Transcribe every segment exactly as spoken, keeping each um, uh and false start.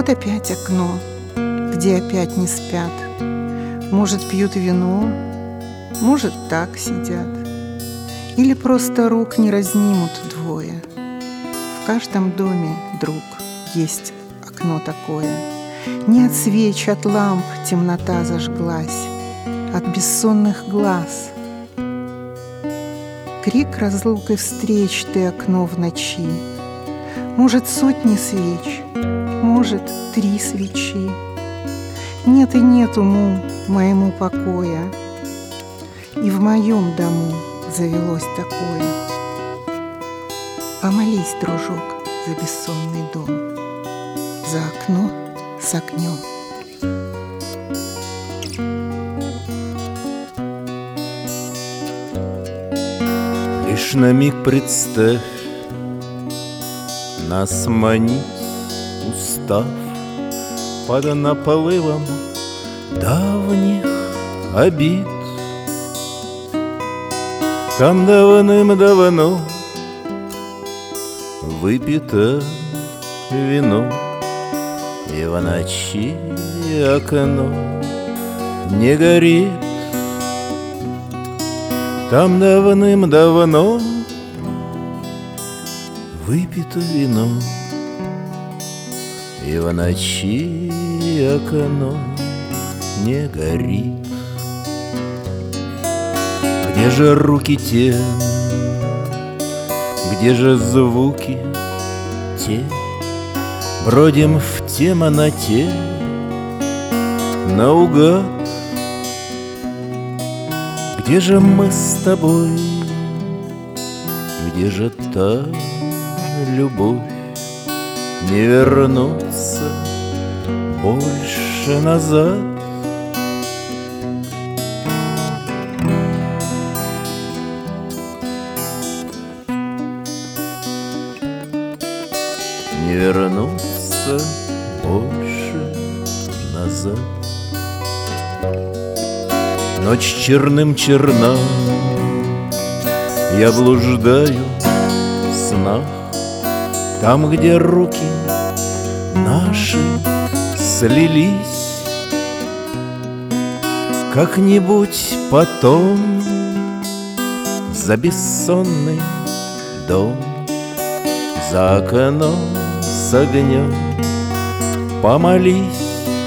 Вот опять окно, где опять не спят. Может, пьют вино, может, так сидят. Или просто рук не разнимут двое. В каждом доме, друг, есть окно такое. Не от свеч, от ламп темнота зажглась, от бессонных глаз. Крик разлук и встреч ты окно в ночи. Может, сотни свеч, может, три свечи. Нет и нет уму моему покоя, и в моем дому завелось такое. Помолись, дружок, за бессонный дом, за окно с огнем. Лишь на миг представь, нас манить устав под наплывом давних обид. Там давным-давно выпито вино, и в ночи окно не горит. Там давным-давно выпито вино, и в ночи окно не горит. Где же руки те, где же звуки те? Бродим в темноте наугад. Где же мы с тобой, где же та любовь? Не вернуться больше назад. Не вернуться больше назад. Ночь черным черна, я блуждаю в снах, там, где руки наши слились. Как-нибудь потом за бессонный дом, за окном с огнем помолись.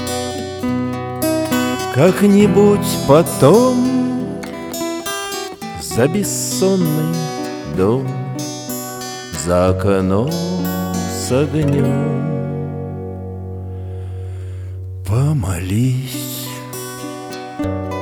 Как-нибудь потом за бессонный дом, за окном с огнем помолись.